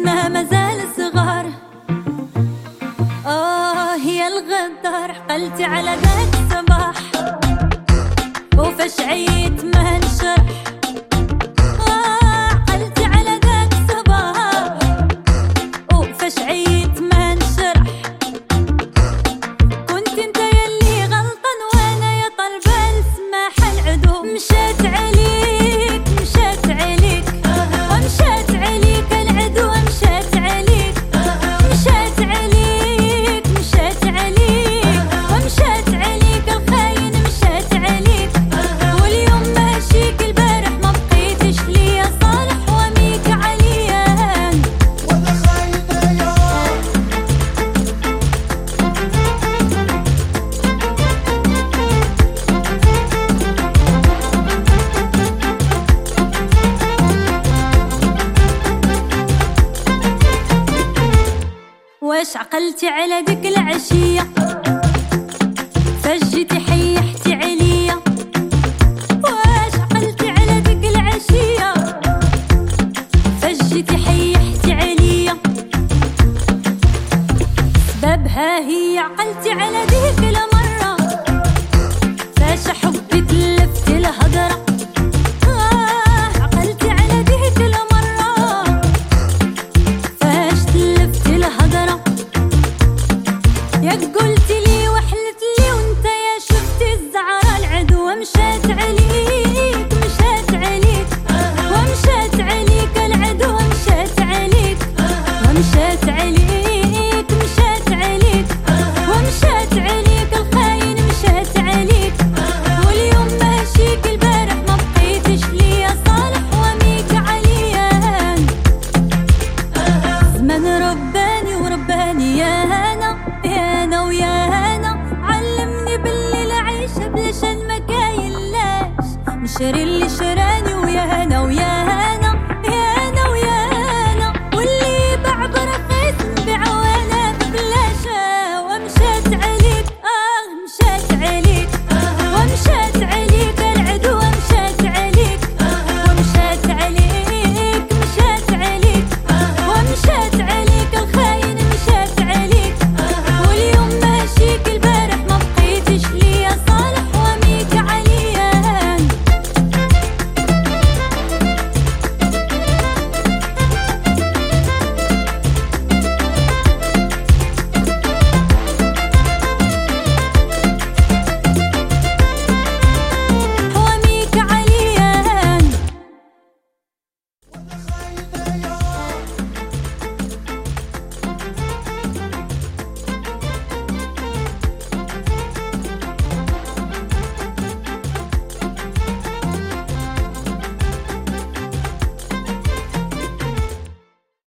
حنا مازال صغار. يا الغدار عقلتي على ذاك الصباح، وفاش عيت ما نشرح. عقلتي على ذاك الصباح، وفاش عيت ما نشرح. كنت انت يلي غلطان وانا يا طالبة السماح. العدو مشات عليك مشات عليك ومشات عليك، العدو مشات عليك مشات عليك مشات عليك ومشات عليك، الخاين مشات عليك. واليوم ماشيك البارح ما بقيتش ليا صالح وميك عليان. وانا خاينة يا واش عقلتي على ديك العشية فاش جيتي حيحتي عليا؟ واش عقلتي على ديك العشية فاش جيتي حيحتي عليا؟ سببها هي عقلتي على ديك المرة فاش حبي تلفت الهضرة. عقلتي على ديك المرة فاش تلفت الهضرة. يا قلتي لي وحلت لي وانت يا شفتي الزعرة، العدو مشات عليك مشات عليك ومشات عليك، العدو مشات عليك ومشات عليك مشات عليك ومشات عليك، الخاين مشات عليك. واليوم ماشيك البارح ما بقيتش ليا صالح وميك عليان. زمان رباني ورباني يا انا ويا انا، علمني باللي العيشه بلا شان ما كاين لاش. نشري اللي شراني ويا انا ويا